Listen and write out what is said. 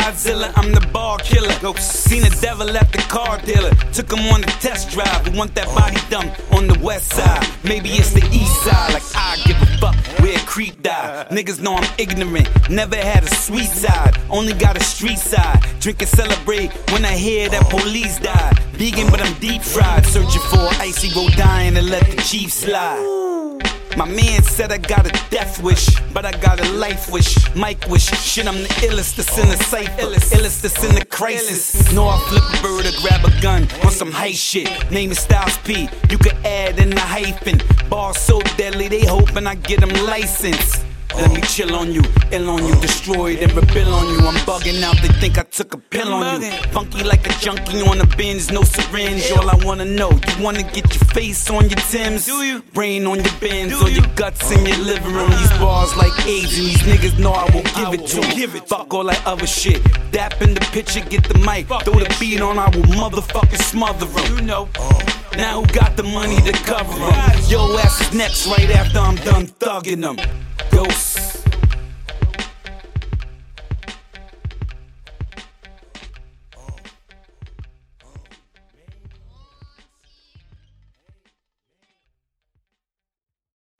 Godzilla, I'm the bar killer. Seen the devil at the car dealer. Took him on the test drive. We want that body dumped on the west side. Maybe it's the east side. Like I give a fuck where creep die. Niggas know I'm ignorant. Never had a sweet side. Only got a street side. Drink and celebrate when I hear that police died. Vegan, but I'm deep fried. Searching for icy road dying to let the chief slide. My man said I got a death wish, but I got a life wish. Mike wish, shit, I'm the illest that's in the cipher, illest that's in the crisis. Know I flip a bird or grab a gun on some high shit. Name is Styles P, you can add in the hyphen. Bars so deadly, they hoping I get them licensed. Let me chill on you, ill on you, destroy it and rebuild on you. I'm bugging out, they think I took a pill on you. Funky like a junkie on a Benz, no syringe. All I wanna know, you wanna get your face on your Timbs? Brain on your Benz, or your guts in your living room. These bars like AIDS and these niggas know I won't give it to them. Fuck all that other shit. Dap in the picture, get the mic, throw the beat on, I will motherfucking smother them. You know. Now who got the money to cover them? Yo ass is next right after I'm done thugging them. Yo,